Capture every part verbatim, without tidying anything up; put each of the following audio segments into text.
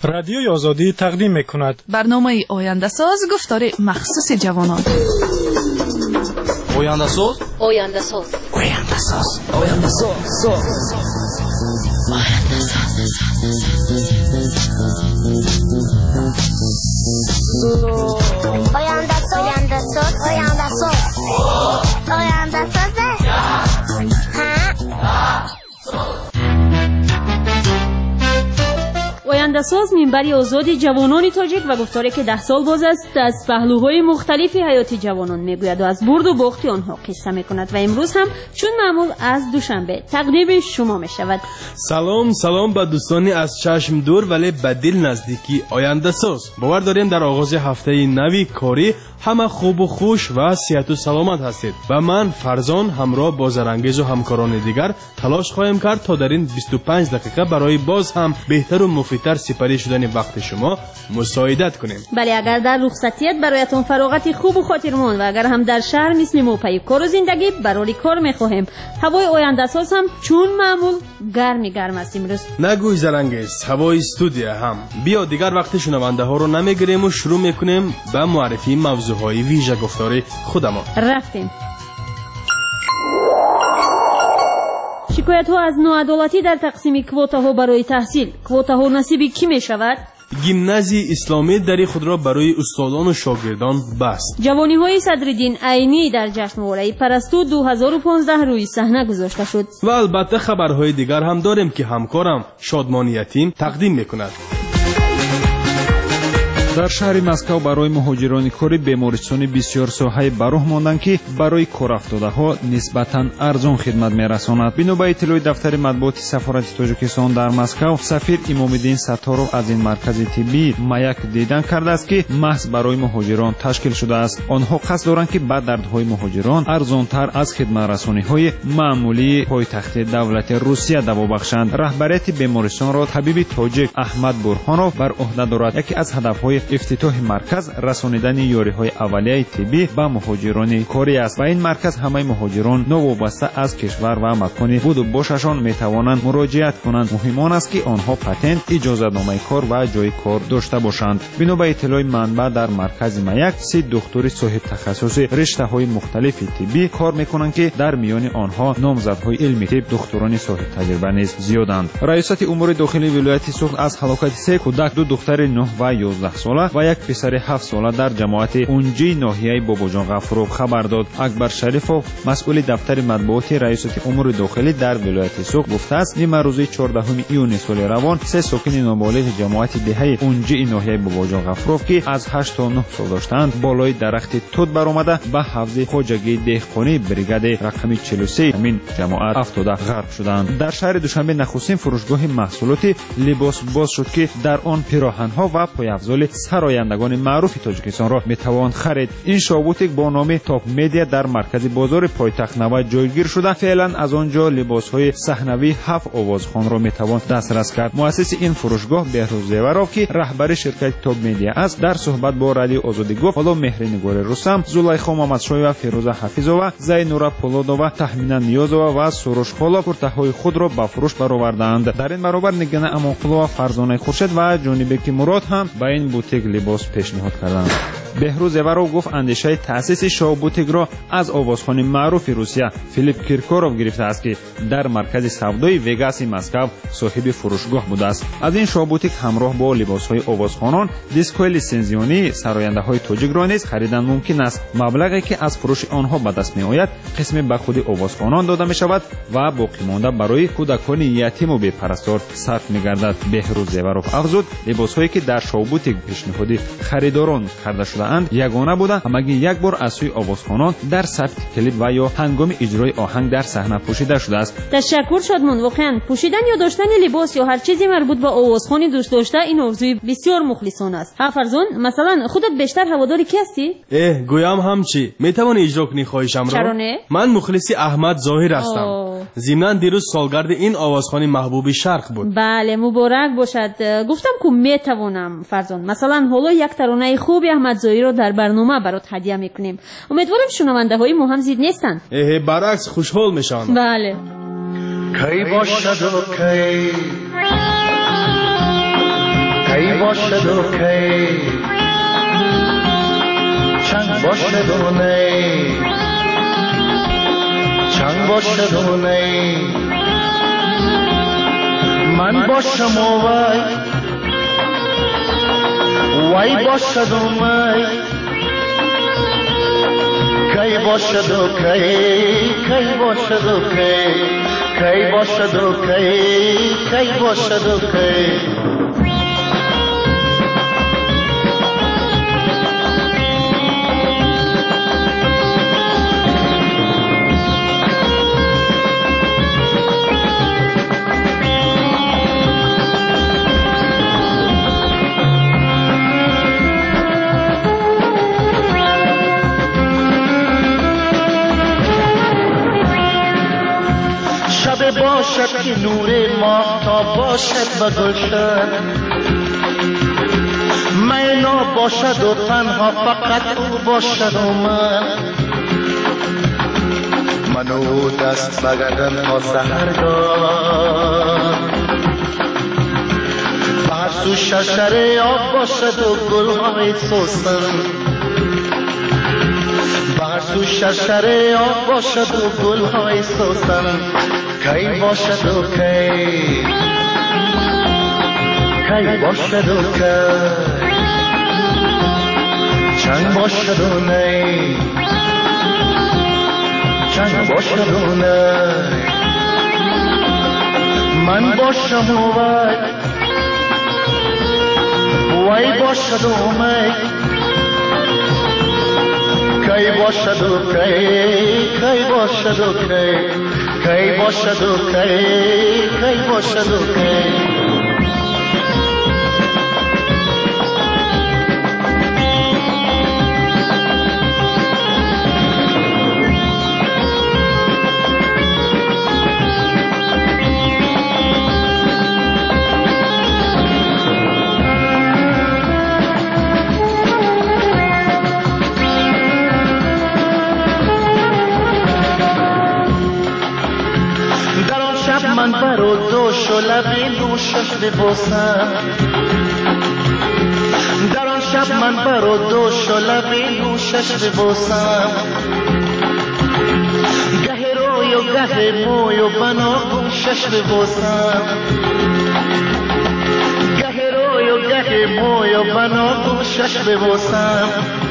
رادیوی آزادی تقدیم میکند برنامه آینده ساز گفتار مخصوص جوانان. آینده ساز آینده ساز آینده ساز آینده ساز آینده ساز آینده ساز آینده ساز آینده ساز آینده ساز منبری آزاد جوانان تاجیک و گفتاری که ده سال باز است از پهلوهای مختلف حیات جوانان میگوید و از برد و باخت آنها قصه میکند و امروز هم چون معمول از دوشنبه تقدیم شما میشود. سلام سلام به دوستانی از چشم دور ولی به دل نزدیکی آینده ساز. باور داریم در آغاز هفته نوی کاری همه خوب و خوش و صحت و سلامت هستید و من فرزان همراه با زرانگیز و همکاران دیگر تلاش خواهیم کرد تا در این بیست و پنج دقیقه برای باز هم بهتر و مفیدتر سپری شدن وقت شما مساعدت کنیم. بله، اگر در رخصتیت برایتون فراغت خوب و خاطرمان و اگر هم در شهر مثل ما پی کار و زندگی برای کار میخواهیم، هوای آینده ساز هم چون معمول گرم گرم است امروز. نگوی زرانگیز، هوای استودیو هم. بیا دیگر وقت شنونده ها رو نمیگیریم و شروع میکنیم به معرفی موضوع های ویژه گفتاری خودمان. رفتیم. شکایت ها از ناعدالتی در تقسیم کوتا ها برای تحصیل. کوتا ها نصیب کی می شود؟ گیمنازی اسلامی دری خود را برای استادان و شاگردان بست. جوانی های صدرالدین عینی در جشنواره پرستو دو هزار و پانزده روی صحنه گذاشته شد. و البته خبرهای دیگر هم داریم که همکارم شادمان یتیم تقدیم میکند. در شهر مسکو برای مهاجران کاری بیمارستانی بسیار ساحه براه ماندند که برای کار افتاده‌ها نسبتاً ارزان خدمت می‌رساند. بنا به اطلاع دفتر مطبوعات سفارت تاجیکستان در مسکو، سفیر امام‌الدین ستارов از این مرکز طبی مایک دیدن کرده است که محض برای مهاجران تشکیل شده است. آنها قصد دارند که به دردهای مهاجران ارزان‌تر از خدمت رسانی‌های معمولی پایتخت دولت روسیه دوا بخشند. رهبریت بیمارستان را طبیب تاجیک احمد برهانوف بر عهده دارد. یکی از هدف‌های افتتاح مرکز رسانیدن یاری‌های اولیه طبی به مهاجران کاری است و این مرکز همه مهاجران نوابسته از کشور و مکان بود و باششان میتوانند مراجعت کنند. مهم آن است که آنها پتنت، اجازه‌نامه کار و جای کار داشته باشند. بنا به اطلاع منبع در مرکز مایک سه دکتر صاحب تخصص رشته‌های مختلف طبی کار می‌کنند که در میان آنها نامزدهای علمی طب، دکتران صاحب تجربه نیز زیادند. ریاست امور داخلی ولایت سوخت از هلاکت سه کودک، دو دختر نه و یازده ساله و یک پسر هفت ساله در جماعت اونجی ناحیه باباجان غفورov خبر داد. اکبر شریفوف مسئول دفتر مطبوعات ریاست امور داخلی در ولایت سوخت گفته است نیمه روز چهاردهم ایون سال روان سه ساکن نابالغ جماعت دهه اونجی ناحیه باباجان غفورov که از هشت تا نه سال داشتند بالای درخت توت برآمده به حوض خواجگی دهقانی بریگاد رقم چهل و سه همین جماعت افتاده غرق شدند. در شهر دوشنبه نخستین فروشگاه محصولات لباس باز شد که در آن پیراهن‌ها و پایافزال سرایندگان معروف تاجیکستان را میتوان خرید. این شابوتیک با نام تاپ مدیا در مرکز بازار پایتخت نو جایگیر شده. فعلا از آنجا لباس‌های صحنوی هفت آوازخوان را میتوان دسترس کرد. مؤسس این فروشگاه بهروز زیوروف که رهبر شرکت تاپ مدیا است در صحبت با رادیو آزادی گفت حالا مهرنگار رستم، زلیخا محمدشاه و فیروزه حفیظова، زینورا پولادova، تحمینا نیازова و سروش خالا کورتاهای خود را به فروش برآوردند. در این برابر نگین امانقلو و فرزانه خورشید و جانبک مراد هم به این بوتیک لباس پیشنهاد کردند. بهروز زیوروف گفت اندیشه تأسیس شابوتیک را از آوازخوان معروف روسیه فیلیپ کیرکوروف گرفته است که در مرکز سودای وگاس مسکو صاحب فروشگاه بوده است. از این شابوتیک همراه با لباس‌های آوازخوانان، دیسک‌های لیسنزیونی سراینده‌های تاجیک را نیز خریدن ممکن است. مبلغی که از فروش آنها به دست می‌آید قسم به خود آوازخوانان داده می‌شود و باقی مانده برای کودکان یتیم و بی‌پرستار صرف می‌گردد. بهروز زیوروف افزود لباس‌هایی که در شابوتیک پیشنهادی خریداران کرده شده اند یگانه بوده، همگی یک بار از سوی آوازخوانان در ثبت کلیپ و یا هنگام اجرای آهنگ در صحنه پوشیده شده است. تشکر شادمان. واقعا پوشیدن یا داشتن لباس یا هر چیزی مربوط به آوازخوانی دوست داشته این آرزوی بسیار مخلصانه است. ها فرزان، مثلا خودت بیشتر هواداری کی هستی؟ اه گویم هم چی میتوانی اجرا کنی خواهشم را؟ چرا نه؟ من مخلصی احمد ظاهر هستم. ضمن دیروز سالگرد این آوازخوانی محبوب شرق بود. بله مبارک باشد. گفتم که میتوانم فرزان، مثلا حالا یک ترانه خوبی احمد ظاهری رو در برنامه برات هدیه میکنیم. امیدوارم شنونده های ما هم زید نیستن. اه برعکس خوشحال میشن. بله. کی باشد و کی کی باشد و کی چنگ باشد و نی چنگ باشد و نی من باشم و وی وی باشد و می کی باشد و کی کی باشد و کی کی باشد و کی کی باشد و کی باشد که نور ماهتاب باشد و گلشن مینا باشد و تنها فقط او باشد و من منو دست بگردن تا سحرگاه بر سو شرشره آب باشد و گلهای سوسن بر سو شرشره آب باشد و گلهای سوسن کی باشد و کی کی باشد و کی چنگ باشد و نی چنگ باشد و نی من باشم و وی وی باشد و می کی باشد و کی کی باشد و کی کی باشد و کی کی باشد و کی من برو دوش و لبی نوشش ببوسم در آن شب من برو دوش و لبی نوشش ببوسم گه روی و گه موی و بناگوشش ببوسم گه روی و گه موی و بناگوشش ببوسم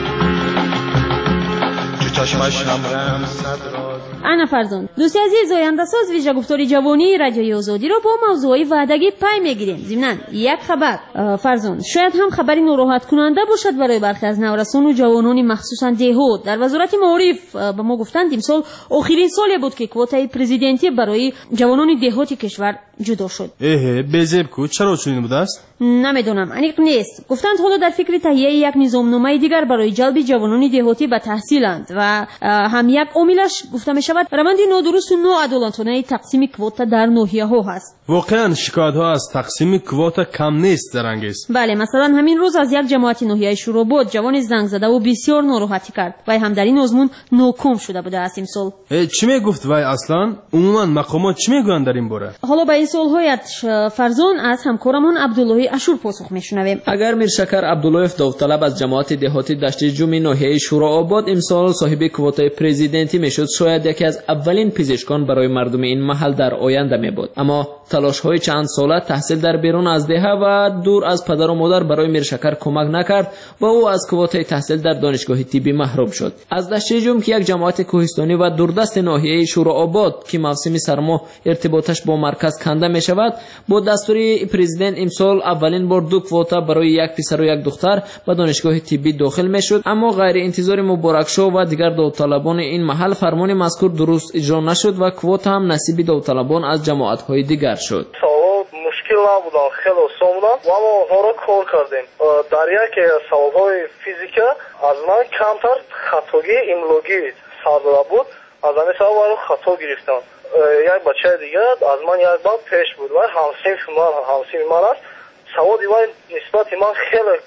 تو چشمش هم رمزد راز. انا فرزان دوستی عزیز، آینده ساز ویژه گفتاری جوانی رادیوی آزادی رو با موضوعی وعدگی پی میگیریم. ضمناً یک خبر فرزان شاید هم خبری ناراحت کننده باشد برای برخی از نورسان و جوانان مخصوصا دهات. در وزارت معارف به ما گفتند امسال آخرین سالی بود که کوتای پرزیدنتی برای جوانان دهاتی کشور جدا شد. اه بزب کو چرا چنین بوده است؟ نمیدونم، انیق نیست. گفتند حالا در فکر تهیه یک نظامنامه دیگر برای جلب جوانان دهاتی به تحصیلند و هم یک عاملش گفته می شود روند نادرست و ناعادلانه تقسیم کوتا در ناحیه ها هست. واقعا شکایت ها از تقسیم کوتا کم نیست در انگیز. بله، مثلا همین روز از یک جماعت ناحیه شوراباد جوان زنگ زده و بسیار ناراحتی کرد و هم در این آزمون ناکام شده بوده است امسال. چی میگفت وای اصلا؟ عموما مقامات چی میگویند در این باره؟ حالا به این سوالهایت فرزان از همکارمون عبدالله اشور پاسخ میشنویم. اگر میرشکر عبدالله داوطلب از جماعت دهاتی دشت جومی ناحیه شوراباد امسال صاحب کوتای پرزیدنتی میشد، شاید یکی از اولین پزشکان برای مردم این محل در آینده میبود. اما تلاش های چند ساله تحصیل در بیرون از دهه و دور از پدر و مادر برای میرشکر کمک نکرد و او از کوتای تحصیل در دانشگاه طبی محروم شد. از دشت جوم که یک جماعت کوهستانی و دوردست ناحیه شوراباد که موسم سرما ارتباطش با مرکز کنده می شود، با دستور پرزیدنت امسال اولین بار دو کوتا برای یک پسر و یک دختر به دانشگاه طبی داخل می شد. اما غیر انتظار مبارک شو و دیگر داوطلبان این محل فرمان مذکور درست اجرا نشد و کوتا هم نصیب داوطلبان از جماعت های دیگر شد. مشکل نبودن، خیلی آسان بودن و ما آنها را کار کردیم. در یکی از سوالهای فیزیکا از من کمتر خطاگی املایی سر داده بود، از همین سوال رو خطا گرفتم. یک بچه دیگه از من یک بار پیش بود و همسنف من همسنف من است. سوال دیوار نسبت من خیلی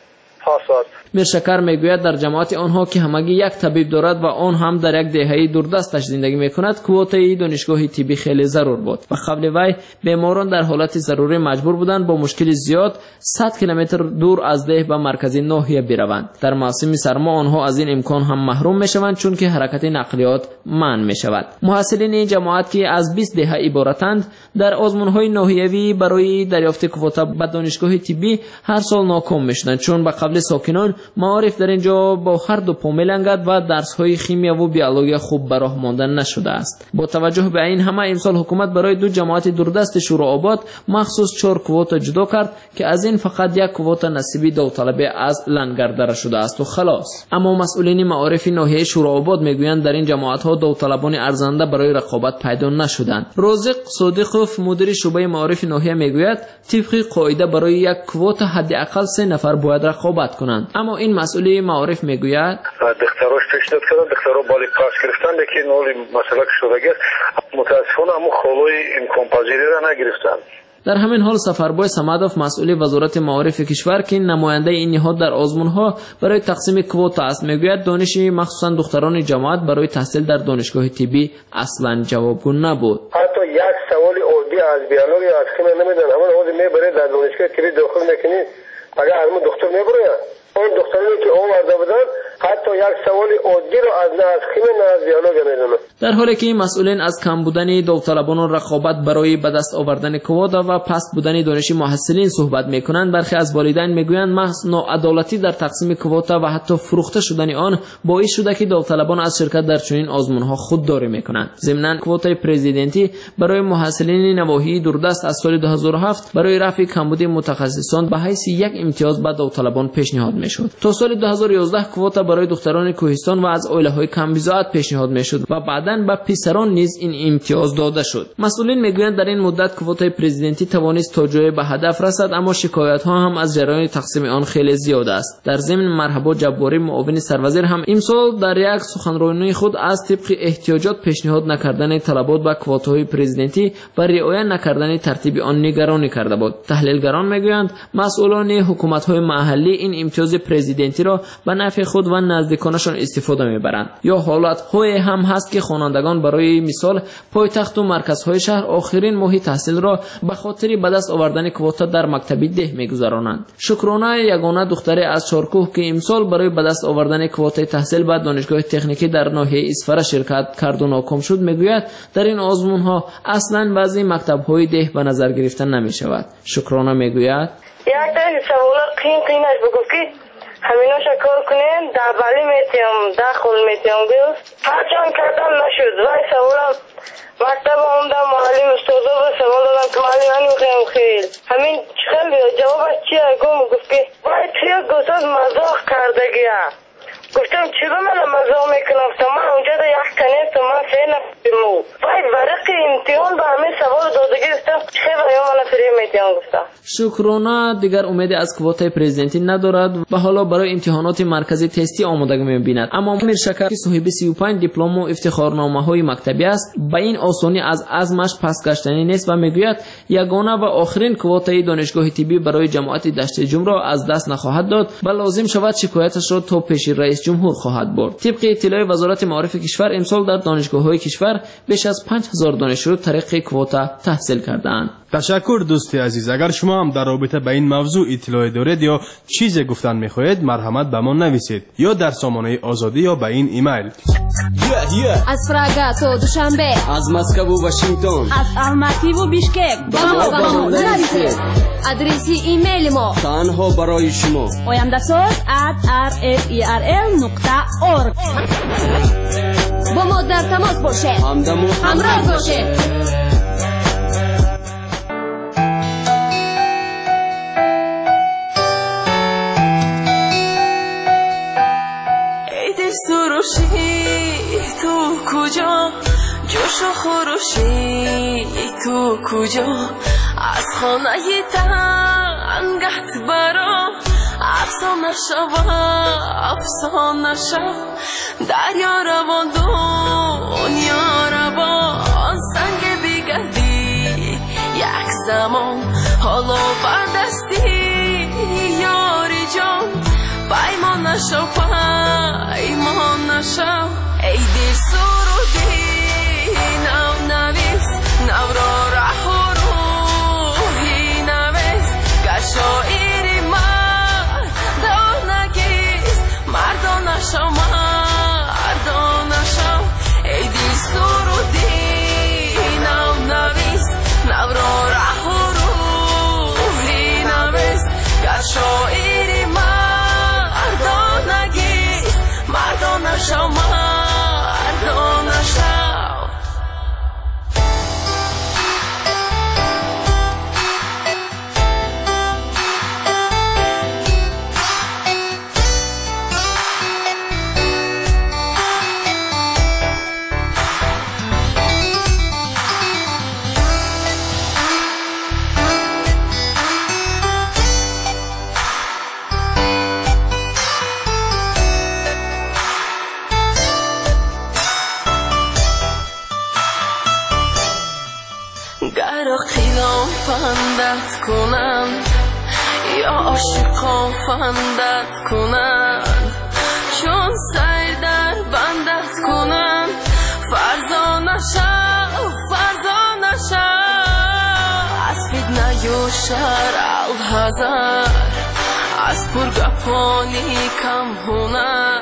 ҳастад. миршакар мегӯяд дар ҷамоати онҳо ки ҳамагӣ як табиб дорад ва он ҳам дар як деҳаи дурдасташ зиндагӣ мекунад, квотаи донишгоҳи тиббӣ хеле зарур буд. ва қабли вай беморон дар ҳолати зарурӣ маҷбур буданд бо мушкили зиёд сад километр дур аз деҳ ба маркази ноҳия бираванд. дар мавсими сармо онҳо аз ин имкон ҳам маҳрум мешаванд, чунки ҳаракати нақлиёт манъ мешавад. муҳассилини ҷамоат ки аз бист деҳа иборатанд, дар озмунҳои ноҳиявӣ барои дарёфти квота ба донишгоҳи тиббӣ ҳар сол ноком мешуданд, чун ба қабли сокинон маориф дар ин ҷо бо ҳар ду по мелангад ва дарсҳои химияву биология хуб ба роҳ монда нашудааст. бо таваҷҷӯҳ ба ин ҳама имсол ҳукумат барои ду ҷамоати дурдасти Шурообод махсус чор квота ҷудо кард, ки аз ин фақат як квота насиби довталабе аз лангардара шудаасту халос. аммо масъулини маорифи ноҳияи Шурообод мегӯянд дар ин ҷамоатҳо довталабони арзанда барои рақобат пайдо нашуданд. розиқ содиқов мудири шӯъбаи маорифи ноҳия мегӯяд, тибқи қоида барои як квота ҳадди ақал се нафар бояд рақобат kunand. Ammo in mas'uli ma'orif megӯяд духтарош пешниҳод карданд, духтаро боли пас гирифтанд, лекин оли масъала ки шудагӣ мутаассифона аммо холои имконпазириро нагирифтанд. дар ҳамин ҳол Сафарбой Самадов, масъули вазорати маорифи кишвар ки намояндаи ин ниҳод дар озмунҳо барои тақсими квота аст, мегӯяд дониши махсусан духтарони ҷамоат барои таҳсил дар донишгоҳи тиббӣ аслан ҷавобгӯ набуд. ҳатто як саволи оддӣ аз биология аз химия намедонад. ҳамон ҳози мебаред дар донишгоҳи тиббӣ дохил мекунед, агар аз мо доктор мебарояд, он духтароне ки оварда буданд ҳатто як саволи оддиро аз на аз химия на аз биология медонанд. дар ҳоле ки масъулин аз кам будани довталабонон рақобат барои ба даст овардани квота ва паст будани дониши муҳассилин суҳбат мекунанд, бархе аз волидайн мегӯянд маҳз ноадолатӣ дар тақсими квота ва ҳатто фурӯхта шудани он боис шуда ки довталабон аз ширкат дар чунин озмунҳо худдорӣ мекунанд. зимнан квотаи президентӣ барои муҳассилини навоҳии дурдаст аз соли ду ҳазору ҳафт барои рафъи камбуди мутахассисон ба ҳайси як имтиёз ба довталабон пешниҳод мешуд. то соли ду ҳазору ёздаҳ квота барои духтарони кӯҳистон ва аз оилаҳои камбизоат пешниҳод мешуд ва баъдан ба писарон низ ин имтиёз дода шуд. масъулин мегӯянд дар ин муддат квотаи президентӣ тавонист то ҷое ба ҳадаф расад, аммо шикоятҳо ҳам аз ҷараёни тақсими он хеле зиёд аст. дар зимн Марҳабо Ҷабборӣ, муовини сарвазир, ҳам имсол дар як суханронии худ аз тибқи эҳтиёҷот пешниҳод накардани талабот ба квотаҳои президентӣ ва риоя накардани тартиби он нигаронӣ карда буд. таҳлилгарон мегӯянд масъулони ҳукуматҳои маҳаллӣ ин имтиёзи президентиро ба нафъи худ ва наздиконашон истифода мебаранд. ё ҳолатҳое ҳам ҳаст ки хонандагон барои мисол пойтахту марказҳои шаҳр охирин моҳи таҳсилро ба хотири ба даст овардани квота дар мактаби деҳ мегузаронанд. Шукрона, ягона духтаре аз Чоркӯҳ ки имсол барои ба даст овардани квотаи таҳсил ба донишгоҳи техникӣ дар ноҳияи Исфара ширкат карду ноком шуд, мегӯяд дар ин озмунҳо аслан баъзи мактабҳои деҳ ба назар гирифта намешавад. Шукрона мегӯяд якта саволот қиин қиинаш бугуфт ки ҳаминоша кор кунем, давбали метиям, дахол метиям гӯфт. ҳарчанд кардам нашуд. вай саволам мактаб омдам, муаллим устозо ба савол додам ки муаллим ани мехоҳам хел. ҳамин хел ҷавобаш чия? гум гуфт ки вай чия гӯсад мазоқ кардагия. گفتم چرا من مزاح میکنم؟ من اونجا دا یک تنه تو من سه نفرمو باید ورق امتحان به همه سوال داده گفتم خیلی یا من فری میتیم گفتم. شکرونا دیگر امیدی از کوتای پرزیدنتی ندارد و حالا برای امتحانات مرکزی تستی آمادگی می‌بیند. اما میرشکر که صاحب سی و پنج دیپلم و افتخارنامه‌های مکتبی است، با این آسانی از عزمش پس گشتنی نیست و میگوید یگانه و آخرین کوتای دانشگاه طبی برای جماعت دشت جم را از دست نخواهد داد، بل لازم شود شکایتش را تا پیش رئیس جمهور خواهد برد. طبق اطلاع وزارت معارف کشور امسال در دانشگاه‌های کشور بیش از پنج هزار دانشجو طریق کوتا تحصیل کردند. تشکر دوستی عزیز. اگر شما هم در رابطه با این موضوع اطلاعی دارید یا چیزی گفتن می‌خواهید، مرحمت به ما نویسید یا در سامانه آزادی یا به این ایمیل. از پراگا تا دوشنبه، از مسکو و واشنگتن، از الماتی و بیشکک با ما نویسید. آدرس ایمیل ما تنها برای شما oyandasot at r f e r l nokta org. با ما در تماس باشید، همدم و همراه باشید. تو کجا جوش و خروشی تو کجا از خانه تنگت برا افسانه شو افسانه شو دریا روان دنیا روان سنگ بگردی یک زمان حالا بردستی یاری جان نشو پیمان نشو ای دل سرودی نو نویس نو را ره و روحی نویس گشایری مردان نگیز مردان نشو مردان نشو ای دل سرودی نو نویس نو را ره و روحی نویس گشایری مردان نگیز مردان نشو مردان نشو گر خیلان فندت کنند یا عاشقان فندت کنند چون سیر در بندت کنند فرزا نشو فرزا نشو از فتنه و شر الحذر از پرگپانی کم هنر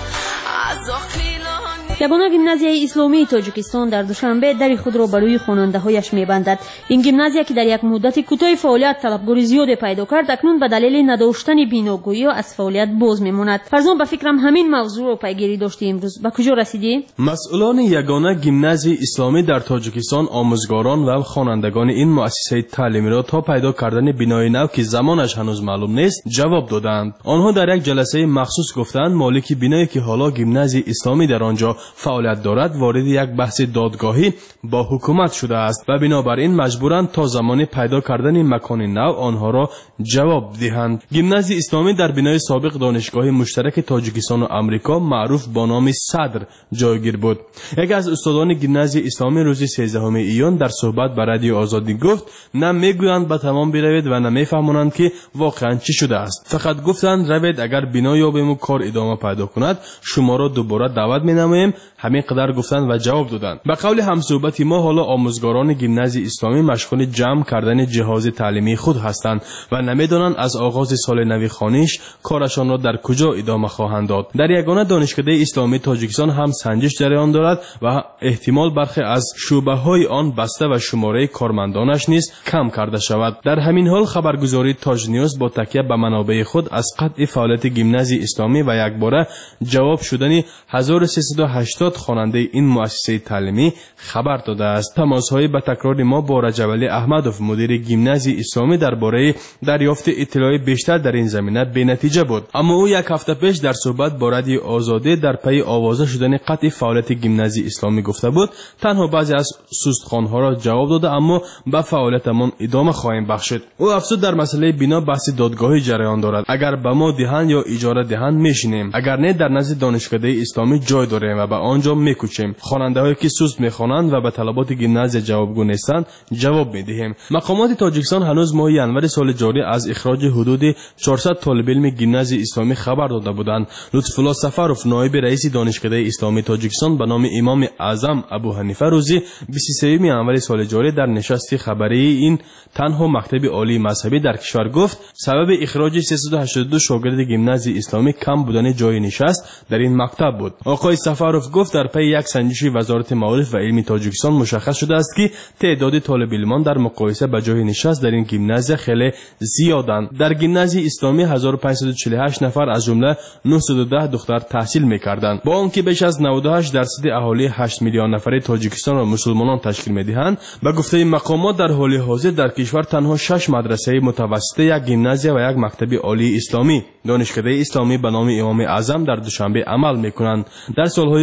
از آخیلانی جوانان گیمنازیای اسلامی تاجیکستان در دوشنبه در خود را برای خواننده‌هایش می‌بندد. این گیمنازیا که در یک مدت کوتاه فعالیت طلبگار زیادی پیدا کرد، اکنون به دلیل نداشتن بیناگویی از فعالیت باز می‌ماند. فرزان به فکرم همین موضوع را پیگیری داشتی. امروز به کجا رسیدی؟ مسئولان یگانه گیمنازی اسلامی در تاجیکستان آموزگاران و خوانندگان این مؤسسه تعلیمی را تا پیدا کردن بینای نو که زمانش هنوز معلوم نیست جواب دادند. آنها در یک جلسه مخصوص گفتند مالک بینایی که حالا گیمنازی اسلامی در آنجا فعالیت دارد وارد یک بحث دادگاهی با حکومت شده است و بنابراین مجبورند تا زمان پیدا کردن مکان نو آنها را جواب دهند. گیمنازی اسلامی در بنای سابق دانشگاه مشترک تاجیکستان و آمریکا معروف با نام صدر جایگیر بود. یک از استادان گیمنازی اسلامی روز سیزدهم ایون در صحبت با رادیو آزادی گفت نه میگویند به تمام بروید و نه میفهمانند که واقعا چی شده است. فقط گفتند روید اگر بنا یابیم و کار ادامه پیدا کند شما را دوباره دعوت مینماییم. همین قدر گفتند و جواب دادند. به قول همصحبت ما حالا آموزگاران گیمنازی اسلامی مشغول جمع کردن جهاز تعلیمی خود هستند و نمیدانند از آغاز سال نوی خوانش کارشان را در کجا ادامه خواهند داد. در یگانه دانشکده اسلامی تاجیکستان هم سنجش جریان دارد و احتمال برخی از شعبه های آن بسته و شماره کارمندانش نیز کم کرده شود. در همین حال خبرگزاری تاج نیوز با تکیه به منابع خود از قطع فعالیت گیمنازی اسلامی و یکباره جواب شدن هزار و سیصد و هشتاد خواننده این مؤسسه تعلیمی خبر داده است. تماس‌های به تکرار ما با رجب علی احمدوف مدیر گیمنازی اسلامی درباره دریافت اطلاع بیشتر در این زمینه بی‌نتیجه بود، اما او یک هفته پیش در صحبت با رادیو آزادی در پی آوازه شدن قطع فعالیت گیمنازی اسلامی گفته بود تنها بعضی از سوستخوان‌ها را جواب داده اما به فعالیتمان ادامه خواهیم بخشید. او افزود در مسئله بنا بحث دادگاهی جریان دارد. اگر به ما دهند یا اجاره دهند میشینیم، اگر نه در نزد دانشکده اسلامی جای داریم و به آنجا میکوچیم. خواننده‌هایی که سوست میخوانند و به طلبات گیمنازی جوابگو نیستند جواب میدهیم. مقامات تاجیکستان هنوز ماه ینور سال جاری از اخراج حدود چهارصد طالب علم گیمنازی اسلامی خبر داده بودند. لطف‌الله سفرов نایب رئیس دانشکده اسلامی تاجیکستان به نام امام اعظم ابو حنیفه روزی بیست و سوم ینور سال جاری در نشست خبری این تنها مکتب عالی مذهبی در کشور گفت سبب اخراج سیصد و هشتاد و دو شاگرد گیمنازی اسلامی کم بودن جای نشست در این مکتب بود. آقای سفرов گفت در پی یک سنجش وزارت معارف و علم تاجیکستان مشخص شده است که تعداد طالب علمان در مقایسه با جای نشست در این گیمنازی خیلی زیادند. در گیمنازی اسلامی هزار و پانصد و چهل و هشت نفر از جمله نهصد و ده دختر تحصیل می‌کردند. با آنکه بیش از نود و هشت درصد اهالی هشت میلیون نفره تاجیکستان را مسلمانان تشکیل می‌دهند، به گفته مقامات در حال حاضر در کشور تنها شش مدرسه متوسطه، یک گیمنازی و یک مکتب عالی اسلامی دانشکده اسلامی به نام امام اعظم در دوشنبه عمل می‌کنند. در سال‌های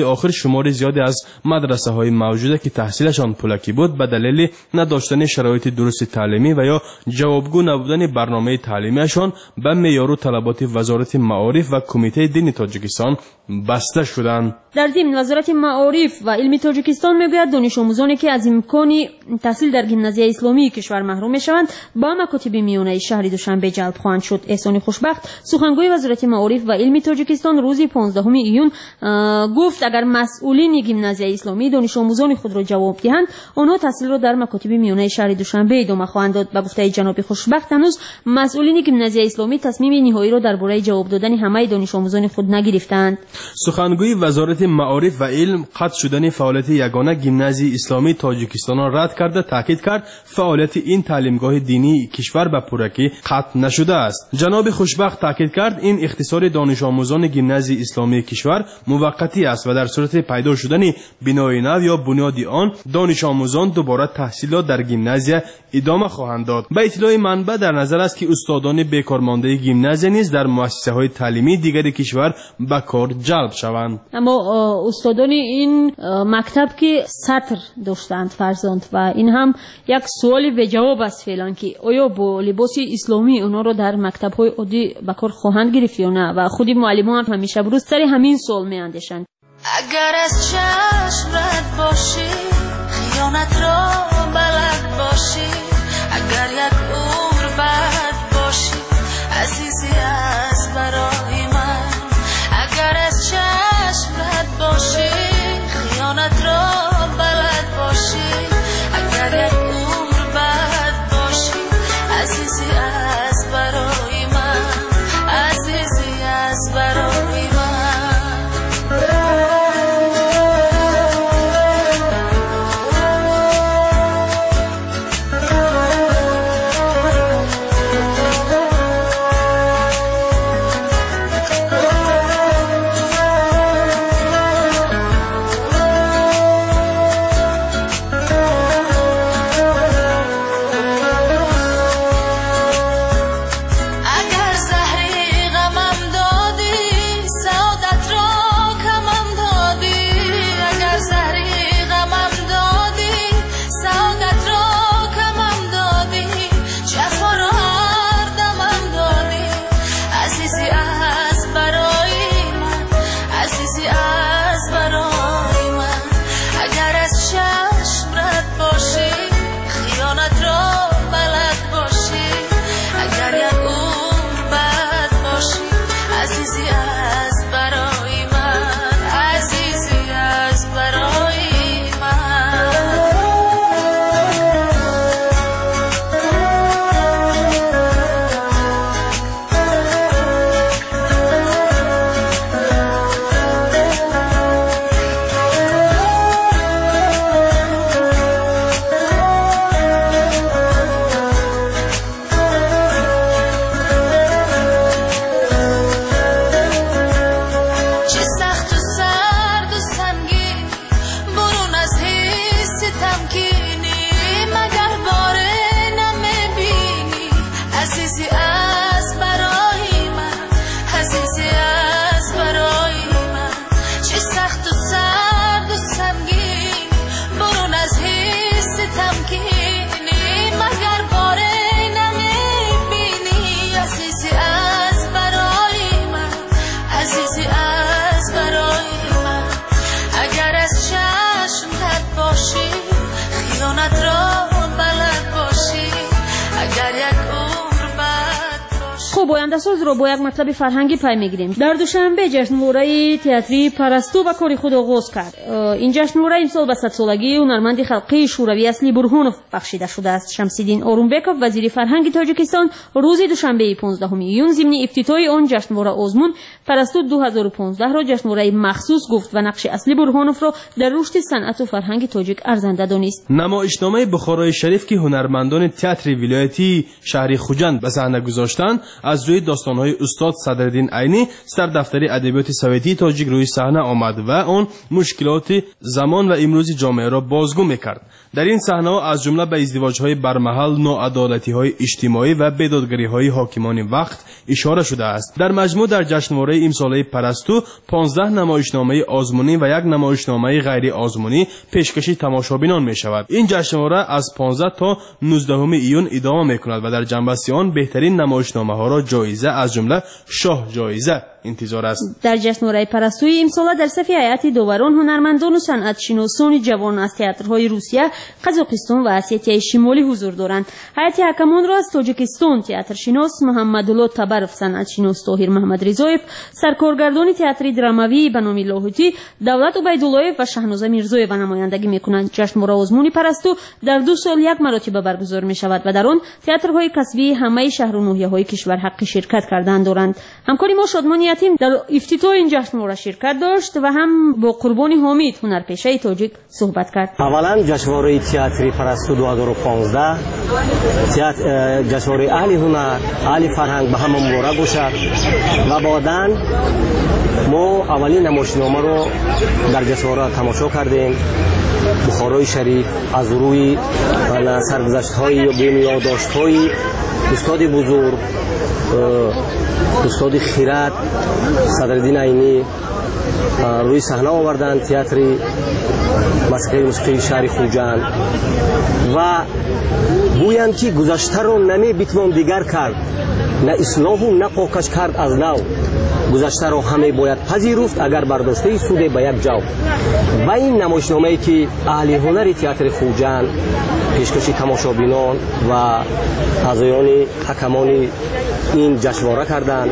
آخر شمار زیادی از مدرسه های موجوده که تحصیلشان پولکی بود به دلیل نداشتن شرایط درست تعلیمی و یا جوابگو نبودن برنامه تعلیمیشان به معیار و طلبات وزارت معارف و کمیته دینی تاجیکستان بسته شدند. در ضمن وزارت معارف و علم تاجیکستان میگوید دانش آموزانی که از امکان تحصیل در گیمنازیای اسلامی کشور محروم میشوند با مکاتب میانه شهر دوشنبه جلب خواهند شد. احسان خوشبخت سخنگوی وزارت معارف و علم تاجیکستان روز پانزدهم ایون گفت اگر مسئولین گیمنازیای اسلامی دانش آموزان خود را جواب دهند آنها تحصیل را در مکاتب میانه شهر دوشنبه ادامه خواهند داد. به گفته جناب خوشبخت هنوز مسئولین گیمنازیای اسلامی تصمیم نهایی را درباره جواب دادن همه دانش آموزان خود نگرفتند. سخنگوی وزارت معارف و علم قطع شدن فعالیت یگانه گیمنازی اسلامی تاجیکستان را رد کرده تاکید کرد فعالیت این تعلیمگاه دینی کشور به پورکی قطع نشده است. جناب خوشبخت تاکید کرد این اختصار دانش آموزان گیمنازی اسلامی کشور موقتی است و در صورت پیدا شدن بنای نو یا بنیاد آن دانش آموزان دوباره تحصیلات در گیمنازیا ادامه خواهند داد. به اطلاع منبع در نظر است که استادان بیکارمانده گیمنازیا نیز در مؤسسه های تعلیمی دیگر کشور به کار جلب شوند. اما استادان این مکتب که سطر داشتند فرزند و این هم یک سوالی به جواب است فعلا که آیا با لباس اسلامی اونا رو در مکتب های عادی به کار خواهند گرفت یا نه و خودی معلمان همیشه بروز سر همین سوال میاندیشند. اگر از چشم رد باشی خیانت را بلد باشی اگر یک عمر بعد باشی عزیزی از برای من اگر از چشم رد باشی خیانت را بلد باشی اگر یک عمر بعد باشی عزیزی از برای من عزیزی از برای من خب آینده‌ساز رو با یک مطلب فرهنگی پی میگیریم. در دوشنبه جشنواره تئاتری پرستو به کار خود آغاز کرد. این جشنواره امسال به صد سالگی هنرمند خلقی شوروی اصلی برهانوف بخشیده شده است. شمس‌الدین اورونبکوف وزیر فرهنگ تاجیکستان روز دوشنبه پانزدهم ایون ضمن افتتاح آن جشنواره آزمون پرستو دو هزار و پانزده را جشنواره مخصوص گفت و نقش اصلی برهانوف را در رشد صنعت و فرهنگ تاجیک ارزنده دانست. نمایشنامه بخارای شریف که هنرمندان تئاتر ولایتی شهر خوجند به صحنه گذاشتند از روی داستان‌های استاد صدرالدین عینی سردفتر ادبیات سویتی تاجیک روی صحنه آمد و آن مشکلات زمان و امروز جامعه را بازگو می‌کرد. در این صحنه از جمله به ازدواج‌های برمحل، ناعدالتی‌های اجتماعی و بیدادگری‌های حاکمان وقت اشاره شده است. در مجموع در جشنواره امساله پرستو پانزده نمایشنامه آزمونی و یک نمایشنامه غیر آزمونی پیشکشی تماشابینان می‌شود. این جشنواره از پانزده تا نوزدهم ایون ادامه می‌کند و در جنبه آن بهترین نمایشنامه‌ها را جایزه از جمله شاه جایزه انتظار است. در جشنواره پرستوی امسال در صف هیئت داوران هنرمندان و صنعت‌شناسان جوان از تئاترهای روسیه، قزاقستان و اسیای شمالی حضور دارند. هیئت حکمان را از تاجیکستان تئاترشناس محمدالله تبرف، صنعت‌شناس طاهر محمد رضایف، سرکارگردان تئاتر دراموی بنامی لاهوتی، دولت عبیداللهیف و شهنازه میرزایeva نمایندگی می‌کنند. جشنواره آزمون پرستو در دو سال یک مرتبه برگزار می‌شود و در آن تئاترهای کسبی همه شهر و ناحیه‌های کشور حق شرکت کردن دارند. همکاری ما شادمان یتیم در افتتاح این جشنواره شرکت داشت و هم با قربانی حامد هنرپیشه تاجیک صحبت کرد. اولا جشنواره تئاتر پرستو دو هزار و پانزده تئاتر جشنواره اهل هنر، اهل فرهنگ به هم مبارک باشد و بعداً ما اولین نمایشنامه رو در جشنواره تماشا کردیم. بخارای شریف از روی سرگذشت‌های یا یادداشت‌های استاد بزرگ استاد خیرات صدرالدین عینی روی صحنه آوردن تئاتر مسرح موسیقی شهر خوجند و گویند که گذشته رو نمی بتوان دیگر کرد، نه اصلاح و نه پاکش کرد از نو. گذشته رو همه باید پذیرفت اگر برداشته سوده به یک جا. و این نمایشنامه‌ای که اهل هنر تئاتر خوجند پیشکشی تماشابینان و اعضایان حکمان این جشنواره کردند،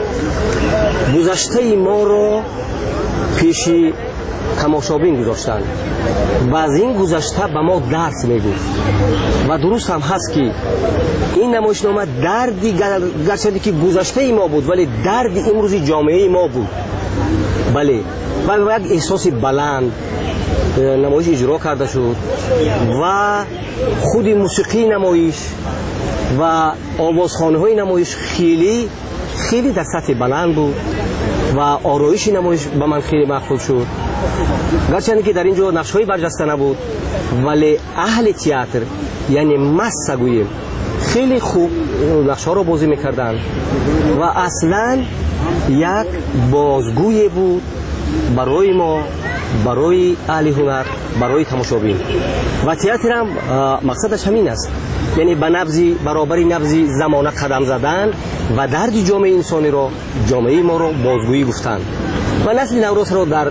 گذشته ما رو پیش تماشابین گذاشتند و از این گذشته به ما درس میگفت و درست هم هست که این نمایشنامه دردی گرچه که گذشته ما بود ولی درد امروزی جامعه ما بود. بله و یک احساس بلند نمایش اجرا کرده شد و خود موسیقی نمایش و آوازخوانی های نمایش خیلی خیلی در سطح بلند بود و آرایش نمایش به من خیلی مقبول شد. گرچه که در اینجا نقش‌های برجسته نبود ولی اهل تئاتر یعنی مست گوییم خیلی خوب نقش‌ها رو بازی می‌کردند و اصلاً یک بازگوی بود برای ما، برای اهل هنر، برای تماشابین. و تئاتر هم مقصدش همین است، یعنی به نبضی برابری نبضی زمانه قدم زدن و درد جامعه انسانی را، جامعه ما را بازگویی گفتن و نسل نوروز را در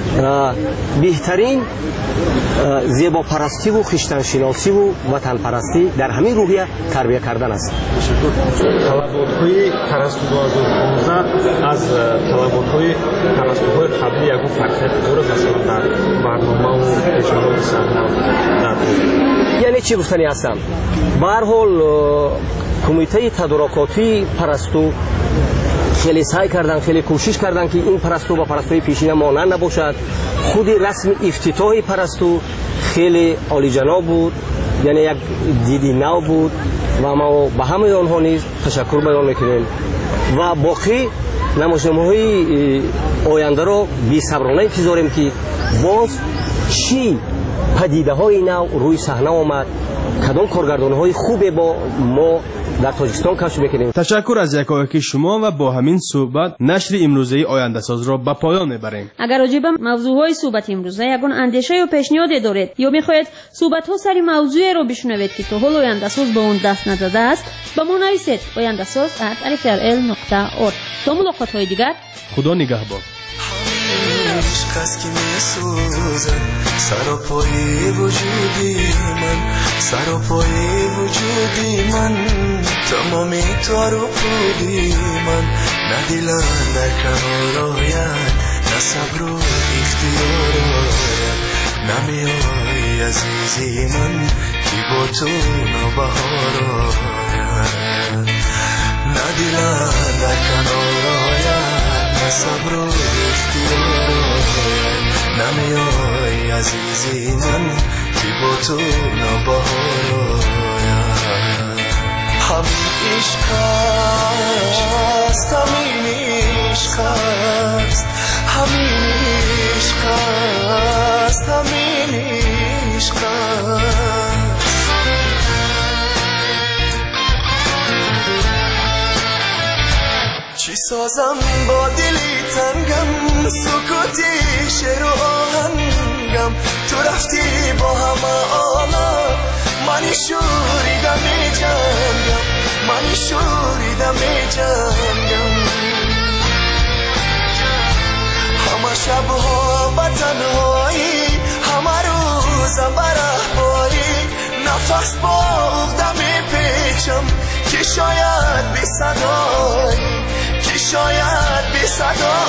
بهترین زیبا پرستی و خویشتن شناسی و وطن پرستی در همین روحیه تربیت کردن است. طلبات‌های پرستو دو هزار و پانزده از طلبات‌های پرستوهای قبلی یک فرقیت داره مثلا در برنامه و اجرای صحنه در یعنی چی گفتنی هستم؟ به هر حال کمیته تدارکاتی پرستو خیلی سعی کردن، خیلی کوشش کردن که این پرستو با پرستوی پیشینه مانند نباشد. خود رسم افتتاح پرستو خیلی عالی جناب بود، یعنی یک دیدی نو بود و ما به همه آنها نیز تشکر بیان میکنیم و باقی نمایشنامه‌های آینده را بی‌صبرانه انتظاریم که باز چی پدیده های نو روی صحنه آمد، کدام کارگردان‌های خوبه با ما در تاجیکستان کشف میکنیم. تشکر از یکایک شما و با همین صحبت نشر امروزه آینده ساز را به پایان میبریم. اگر راجع به موضوعهای صحبت امروزه یگان اندیشه یا پیشنهاد دارید یا میخواهید صحبت‌ها سری موضوعی را بشنوید که تا حال آینده ساز به اون دست نزده است، با ما نویسید آینده ساز ات الف ال ال نقطه اور. تا ملاقات‌های دیگر خدا نگهبان. عشق است که میسوزد سر و پای وجودی من، سر و پای وجودی من، تمامی تو رو پودی من، نه دلم در کنار آید، نه صبر و اختیار آید، نمیای عزیزی من که با تو نوبهار آید، نه دلم در کنار آید، نه صبر و اختیار آید، نمیای عزیزی من که با تو نوبهار آید. همین عشق است، همین عشق است، همین عشق است، همین عشق است. سازم با دلی تنگم سکوتی شعر و آهنگم تو رفتی با همه عالم منی شوریدم می جنگم منی شوریدم می جنگم همه شبها با تنهایی همه روزم برهباری نفس با افتم می پیچم که شاید بی صدایی که شاید بی صدایی